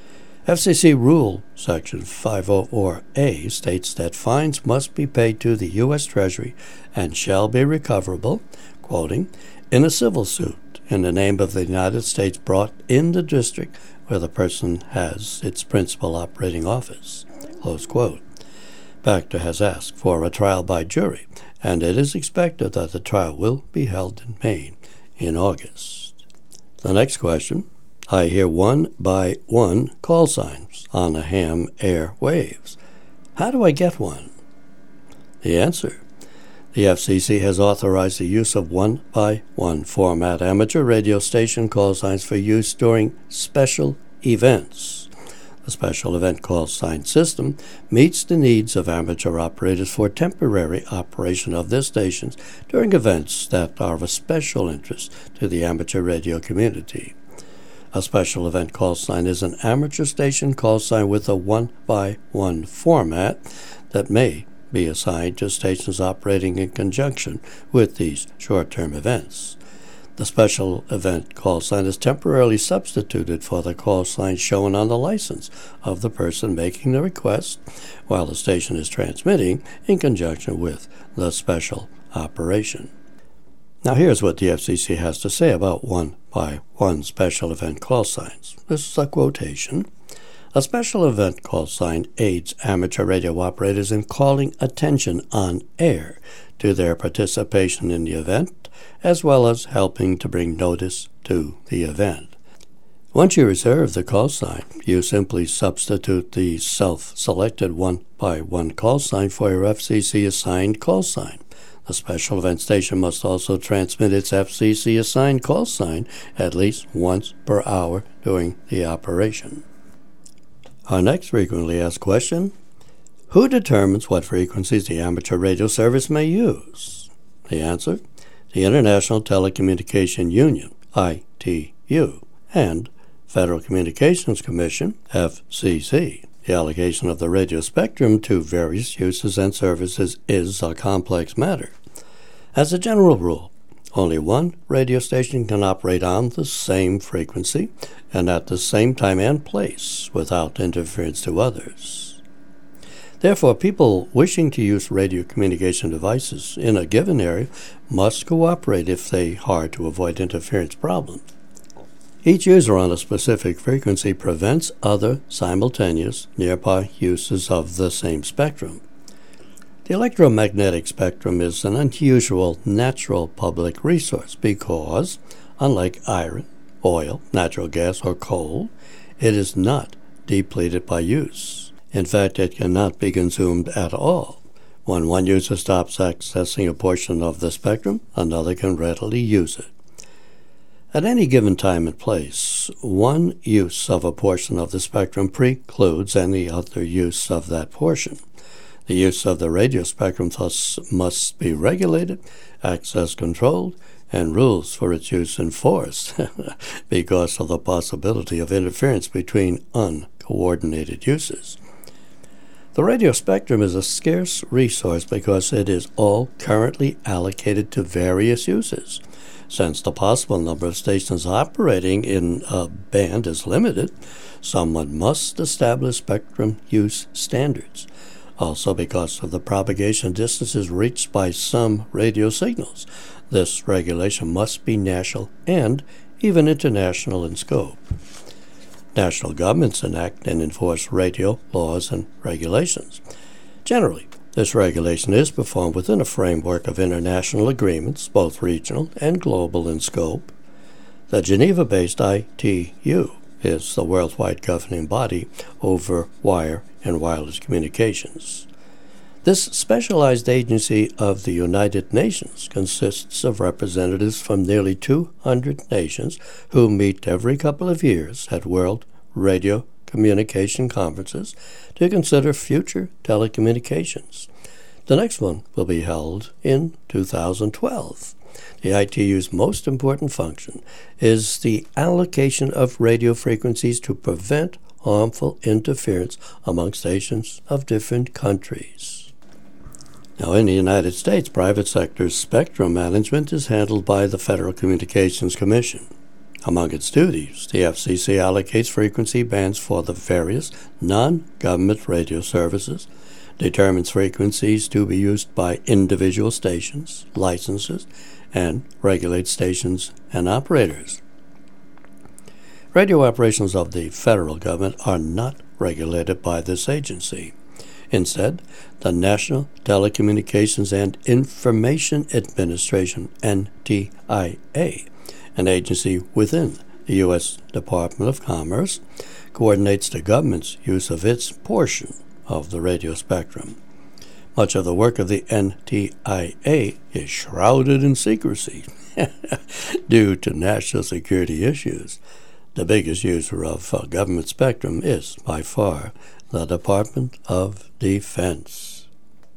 F C C Rule Section five oh four A states that fines must be paid to the U S Treasury and shall be recoverable, quoting, in a civil suit in the name of the United States brought in the district where the person has its principal operating office, close quote. Baxter has asked for a trial by jury, and it is expected that the trial will be held in Maine in August. The next question. I hear one by one call signs on the ham air waves. How do I get one? The answer. The F C C has authorized the use of one by one format amateur radio station call signs for use during special events. The special event call sign system meets the needs of amateur operators for temporary operation of their stations during events that are of special interest to the amateur radio community. A special event call sign is an amateur station call sign with a one by one format that may be assigned to stations operating in conjunction with these short-term events. The special event call sign is temporarily substituted for the call sign shown on the license of the person making the request while the station is transmitting in conjunction with the special operation. Now here's what the F C C has to say about one by one special event call signs. This is a quotation. A special event call sign aids amateur radio operators in calling attention on air to their participation in the event, as well as helping to bring notice to the event. Once you reserve the call sign, you simply substitute the self-selected one by one call sign for your F C C-assigned call sign. The special event station must also transmit its F C C-assigned call sign at least once per hour during the operation. Our next frequently asked question, who determines what frequencies the amateur radio service may use? The answer, the International Telecommunication Union, I T U, and Federal Communications Commission, F C C. The allocation of the radio spectrum to various uses and services is a complex matter. As a general rule, only one radio station can operate on the same frequency and at the same time and place without interference to others. Therefore, people wishing to use radio communication devices in a given area must cooperate if they are to avoid interference problems. Each user on a specific frequency prevents other simultaneous nearby uses of the same spectrum. The electromagnetic spectrum is an unusual natural public resource because, unlike iron, oil, natural gas, or coal, it is not depleted by use. In fact, it cannot be consumed at all. When one user stops accessing a portion of the spectrum, another can readily use it. At any given time and place, one use of a portion of the spectrum precludes any other use of that portion. The use of the radio spectrum thus must be regulated, access controlled, and rules for its use enforced because of the possibility of interference between uncoordinated uses. The radio spectrum is a scarce resource because it is all currently allocated to various uses. Since the possible number of stations operating in a band is limited, someone must establish spectrum use standards. Also, because of the propagation distances reached by some radio signals, this regulation must be national and even international in scope. National governments enact and enforce radio laws and regulations. Generally, this regulation is performed within a framework of international agreements, both regional and global in scope. The Geneva-based I T U is the worldwide governing body over wire and wireless communications. This specialized agency of the United Nations consists of representatives from nearly two hundred nations who meet every couple of years at World Radio Communication Conferences to consider future telecommunications. The next one will be held in two thousand twelve. The I T U's most important function is the allocation of radio frequencies to prevent harmful interference among stations of different countries. Now, in the United States, private sector spectrum management is handled by the Federal Communications Commission. Among its duties, the F C C allocates frequency bands for the various non-government radio services, determines frequencies to be used by individual stations, licenses, and regulates stations and operators. Radio operations of the federal government are not regulated by this agency. Instead, the National Telecommunications and Information Administration, N T I A, an agency within the U S Department of Commerce, coordinates the government's use of its portion of the radio spectrum. Much of the work of the N T I A is shrouded in secrecy due to national security issues. The biggest user of uh, government spectrum is, by far, the Department of Defense.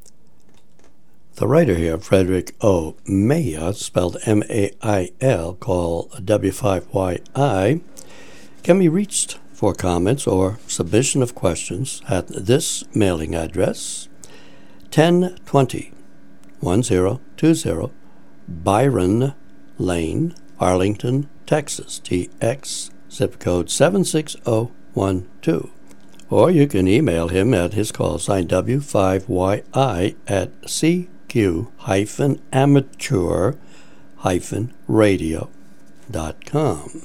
The writer here, Frederick O. Mail, spelled M A I L, called W five Y I, can be reached for comments or submission of questions at this mailing address, ten twenty, ten twenty Byron Lane, Arlington, Texas, T X, zip code seven six zero one two. Or you can email him at his call sign W five Y I at C Q amateur radio dot com.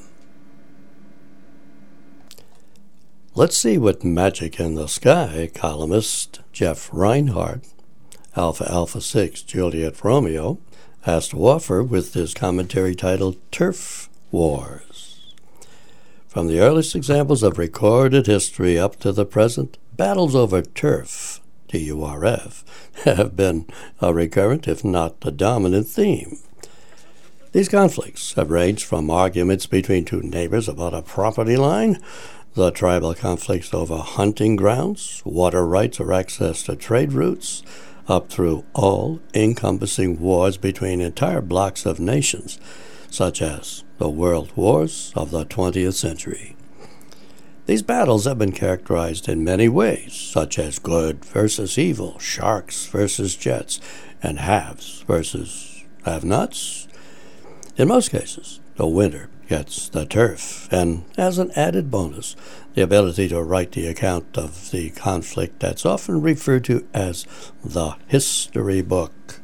Let's see what Magic in the Sky columnist Jeff Reinhardt, Alpha Alpha six Juliet Romeo, has to offer with his commentary titled Turf Wars. From the earliest examples of recorded history up to the present, battles over turf, T U R F, have been a recurrent, if not the dominant theme. These conflicts have ranged from arguments between two neighbors about a property line, the tribal conflicts over hunting grounds, water rights or access to trade routes, up through all-encompassing wars between entire blocks of nations, such as the world wars of the twentieth century. These battles have been characterized in many ways, such as good versus evil, sharks versus jets, and haves versus have-nots. In most cases, the winner gets the turf, and as an added bonus, the ability to write the account of the conflict that's often referred to as the history book.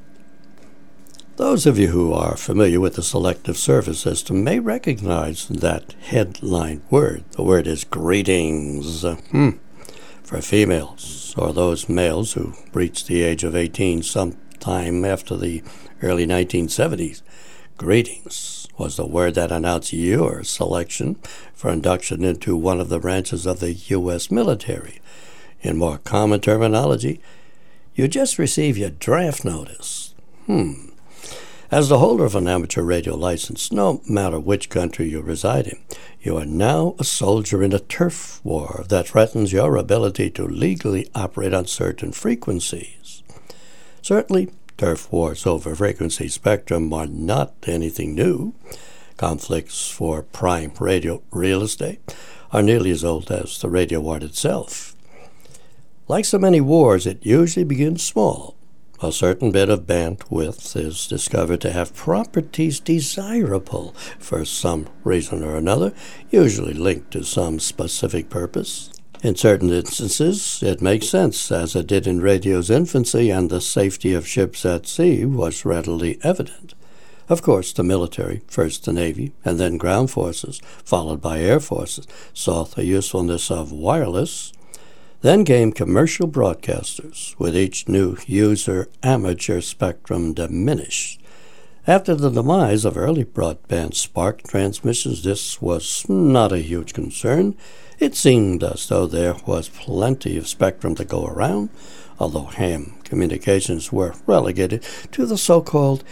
Those of you who are familiar with the selective service system may recognize that headline word. The word is greetings. Hmm. For females, or those males who reached the age of eighteen sometime after the early nineteen seventies, greetings was the word that announced your selection for induction into one of the branches of the U S military. In more common terminology, you just received your draft notice. Hmm. As the holder of an amateur radio license, no matter which country you reside in, you are now a soldier in a turf war that threatens your ability to legally operate on certain frequencies. Certainly, turf wars over frequency spectrum are not anything new. Conflicts for prime radio real estate are nearly as old as the radio art itself. Like so many wars, it usually begins small. A certain bit of bandwidth is discovered to have properties desirable for some reason or another, usually linked to some specific purpose. In certain instances, it makes sense, as it did in radio's infancy, and the safety of ships at sea was readily evident. Of course, the military, first the Navy, and then ground forces, followed by air forces, saw the usefulness of wireless. Then came commercial broadcasters, with each new user amateur spectrum diminished. After the demise of early broadband spark transmissions, this was not a huge concern. It seemed as though there was plenty of spectrum to go around, although ham communications were relegated to the so-called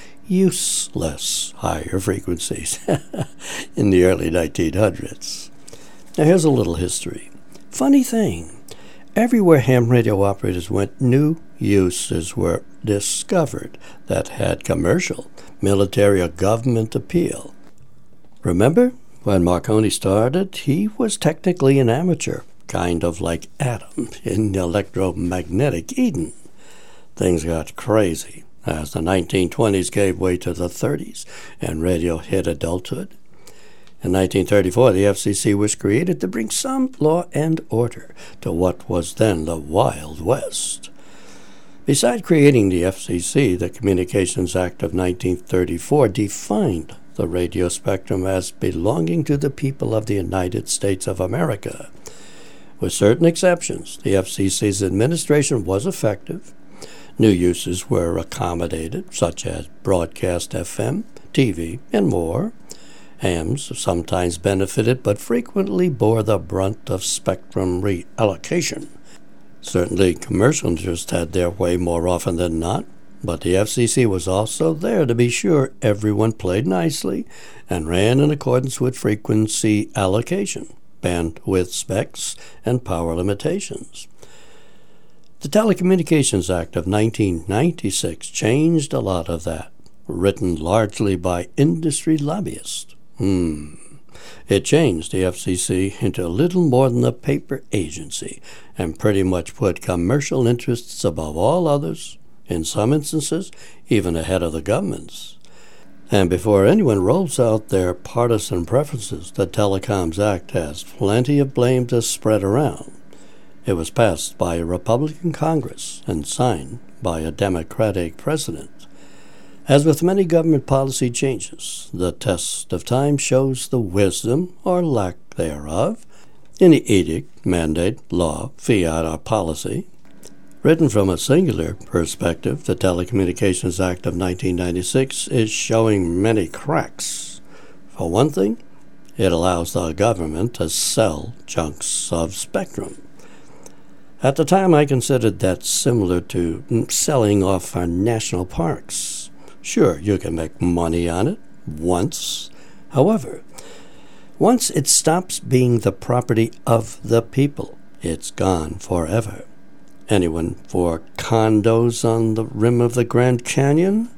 useless higher frequencies in the early nineteen hundreds. Now here's a little history. Funny thing, everywhere ham radio operators went, new uses were discovered that had commercial, military, or government appeal. Remember, when Marconi started, he was technically an amateur, kind of like Adam in electromagnetic Eden. Things got crazy as the nineteen twenties gave way to the thirties and radio hit adulthood. In nineteen thirty-four, the F C C was created to bring some law and order to what was then the Wild West. Besides creating the F C C, the Communications Act of nineteen thirty-four defined the radio spectrum as belonging to the people of the United States of America. With certain exceptions, the F C C's administration was effective. New uses were accommodated, such as broadcast F M, T V, and more. Hams sometimes benefited, but frequently bore the brunt of spectrum reallocation. Certainly, commercial interests had their way more often than not, but the F C C was also there to be sure everyone played nicely and ran in accordance with frequency allocation, bandwidth specs, and power limitations. The Telecommunications Act of nineteen ninety-six changed a lot of that, written largely by industry lobbyists. Hmm. It changed the F C C into little more than a paper agency and pretty much put commercial interests above all others, in some instances even ahead of the government's. And before anyone rolls out their partisan preferences, the Telecoms Act has plenty of blame to spread around. It was passed by a Republican Congress and signed by a Democratic president. As with many government policy changes, the test of time shows the wisdom, or lack thereof, in the edict, mandate, law, fiat, or policy. Written from a singular perspective, the Telecommunications Act of nineteen ninety-six is showing many cracks. For one thing, it allows the government to sell chunks of spectrum. At the time, I considered that similar to selling off our national parks. Sure, you can make money on it once. However, once it stops being the property of the people, it's gone forever. Anyone for condos on the rim of the Grand Canyon?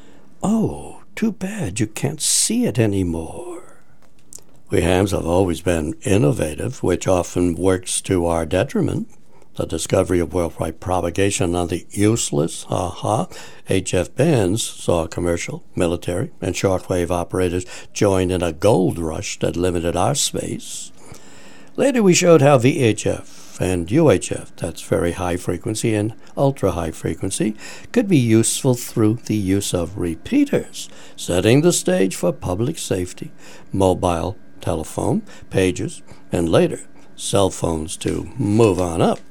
Oh, too bad you can't see it anymore. We hams have always been innovative, which often works to our detriment. The discovery of worldwide propagation on the useless, ha-ha, H F bands saw commercial, military, and shortwave operators join in a gold rush that limited our space. Later we showed how V H F and U H F, that's very high frequency and ultra-high frequency, could be useful through the use of repeaters, setting the stage for public safety, mobile telephone, pagers, and later cell phones to move on up.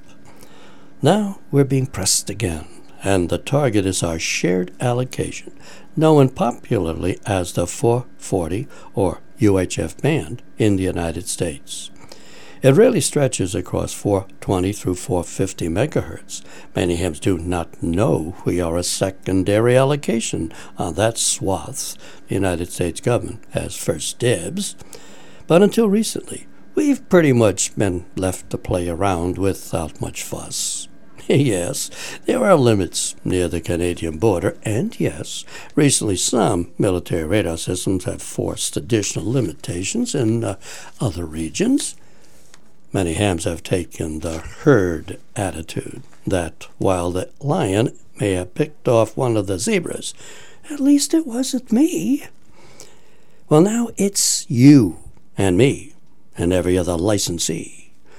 Now we're being pressed again, and the target is our shared allocation, known popularly as the four forty or U H F band in the United States. It really stretches across four twenty through four fifty megahertz. Many hams do not know we are a secondary allocation on that swath. The United States government has first dibs. But until recently, we've pretty much been left to play around without much fuss. Yes, there are limits near the Canadian border, and yes, recently some military radar systems have forced additional limitations in uh, other regions. Many hams have taken the herd attitude that while the lion may have picked off one of the zebras, at least it wasn't me. Well, now it's you and me and every other licensee.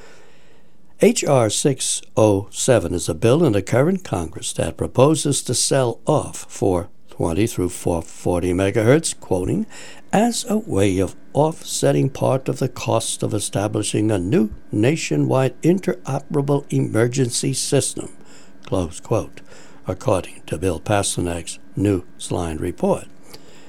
H R six oh seven is a bill in the current Congress that proposes to sell off four twenty through four forty megahertz, quoting, as a way of offsetting part of the cost of establishing a new nationwide interoperable emergency system, close quote, according to Bill Pasternak's Newsline report.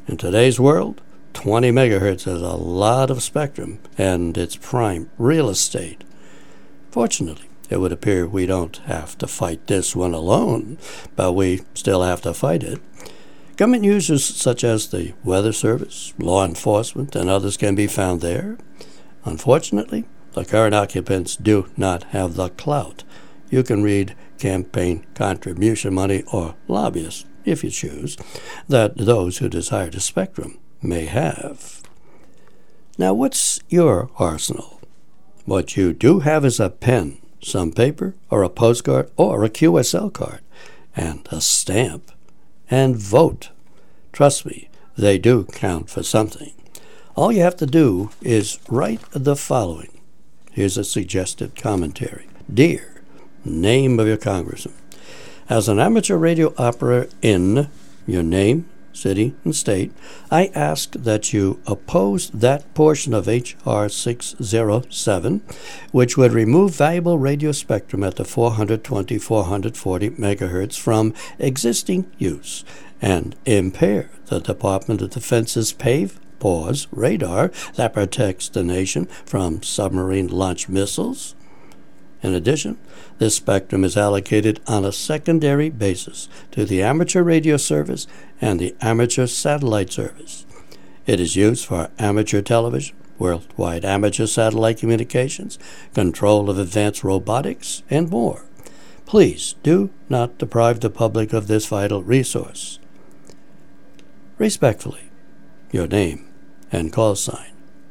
In today's world, twenty megahertz is a lot of spectrum, and it's prime real estate. Fortunately, it would appear we don't have to fight this one alone, but we still have to fight it. Government users such as the Weather Service, law enforcement, and others can be found there. Unfortunately, the current occupants do not have the clout. You can read campaign contribution money or lobbyists, if you choose, that those who desire the spectrum may have. Now, what's your arsenal? What you do have is a pen, some paper, or a postcard, or a Q S L card, and a stamp, and vote. Trust me, they do count for something. All you have to do is write the following. Here's a suggested commentary. Dear, name of your congressman. As an amateur radio operator in your name, city, and state, I ask that you oppose that portion of H R six oh seven, which would remove valuable radio spectrum at the four twenty to four forty megahertz from existing use and impair the Department of Defense's PAVE pause radar that protects the nation from submarine launch missiles. In addition, this spectrum is allocated on a secondary basis to the amateur radio service and the amateur satellite service. It is used for amateur television, worldwide amateur satellite communications, control of advanced robotics, and more. Please do not deprive the public of this vital resource. Respectfully, your name and call sign.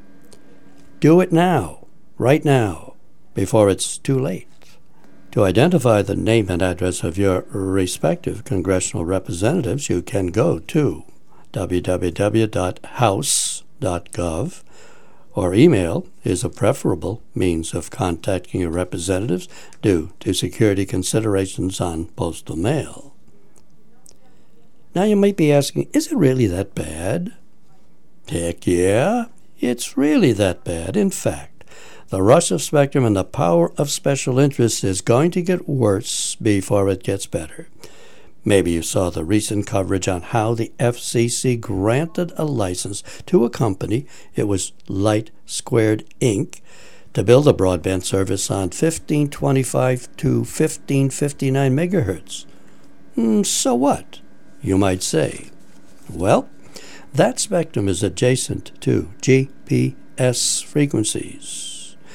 Do it now, right now, before it's too late. To identify the name and address of your respective congressional representatives, you can go to w w w dot house dot gov, or email is a preferable means of contacting your representatives due to security considerations on postal mail. Now you might be asking, is it really that bad? Heck yeah, it's really that bad. In fact, the rush of spectrum and the power of special interests is going to get worse before it gets better. Maybe you saw the recent coverage on how the F C C granted a license to a company, it was Light Squared Incorporated, to build a broadband service on fifteen twenty-five to fifteen fifty-nine megahertz. Mm, so what, you might say? Well, that spectrum is adjacent to G P S frequencies.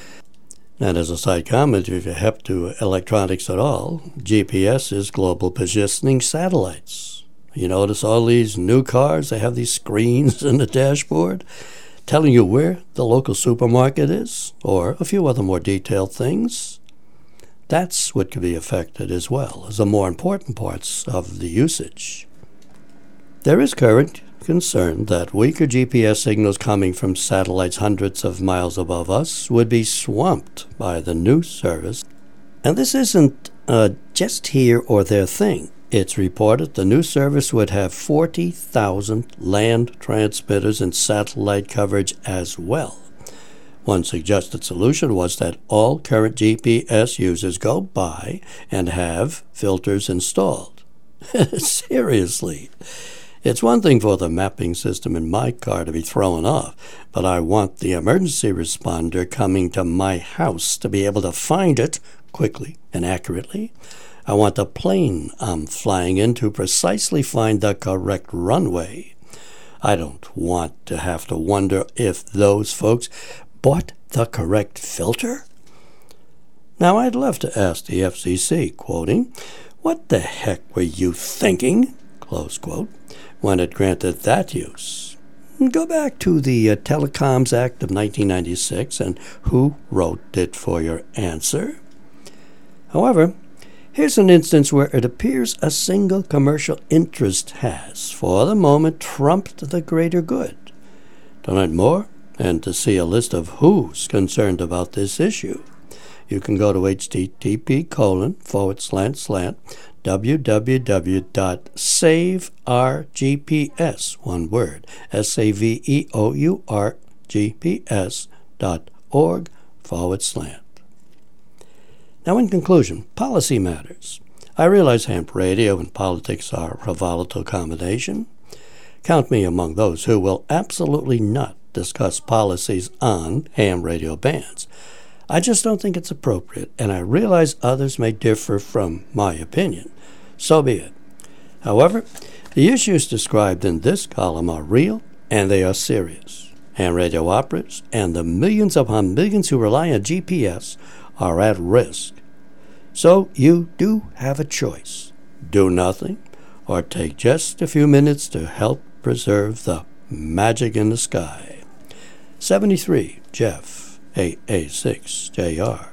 And as a side comment, if you're hep to electronics at all, G P S is Global Positioning Satellites. You notice all these new cars, they have these screens in the dashboard telling you where the local supermarket is, or a few other more detailed things. That's what could be affected as well as the more important parts of the usage. There is current concern that weaker G P S signals coming from satellites hundreds of miles above us would be swamped by the new service. And this isn't uh, just here or there thing. It's reported the new service would have forty thousand land transmitters and satellite coverage as well. One suggested solution was that all current G P S users go by and have filters installed. Seriously. It's one thing for the mapping system in my car to be thrown off, but I want the emergency responder coming to my house to be able to find it quickly and accurately. I want the plane I'm flying in to precisely find the correct runway. I don't want to have to wonder if those folks bought the correct filter. Now, I'd love to ask the F C C, quoting, "What the heck were you thinking?" close quote, when it granted that use. Go back to the uh, Telecoms Act of nineteen ninety-six and who wrote it for your answer. However, here's an instance where it appears a single commercial interest has, for the moment, trumped the greater good. To learn more and to see a list of who's concerned about this issue, you can go to http colon forward slant slant www dot save our G P S, one word, S A V E O U R G P S dot org forward slant. Now, in conclusion, policy matters. I realize ham radio and politics are a volatile combination. Count me among those who will absolutely not discuss policies on ham radio bans. I just don't think it's appropriate, and I realize others may differ from my opinion. So be it. However, the issues described in this column are real, and they are serious. Ham radio operators and the millions upon millions who rely on G P S are at risk. So you do have a choice. Do nothing, or take just a few minutes to help preserve the magic in the sky. seventy-three, Jeff, A A six J R.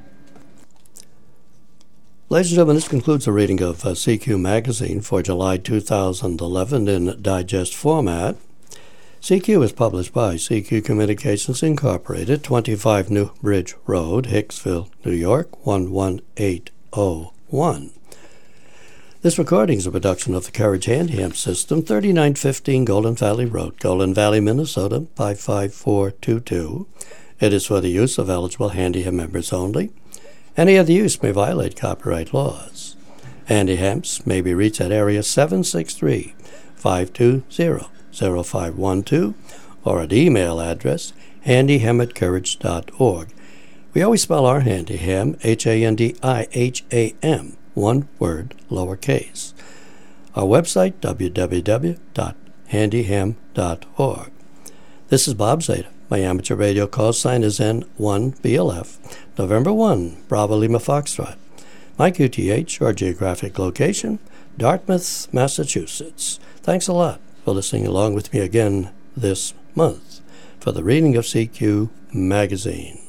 Ladies and gentlemen, this concludes the reading of uh, C Q Magazine for July two thousand eleven in digest format. C Q is published by C Q Communications Incorporated, twenty-five New Bridge Road, Hicksville, New York, one one eight oh one. This recording is a production of the Courage Handy Ham System, thirty-nine fifteen Golden Valley Road, Golden Valley, Minnesota, five five four two two. It is for the use of eligible Handy Ham members only. Any other use may violate copyright laws. Handy Hams may be reached at area seven six three, five two zero, zero five one two or at email address handyham at courage dot org. We always spell our Handy Ham, H A N D I H A M, one word, lowercase. Our website, w w w dot handyham dot org. This is Bob Zeta. My amateur radio call sign is N one B L F, November first, Bravo Lima Foxtrot. My Q T H, or geographic location, Dartmouth, Massachusetts. Thanks a lot for listening along with me again this month for the reading of C Q Magazine.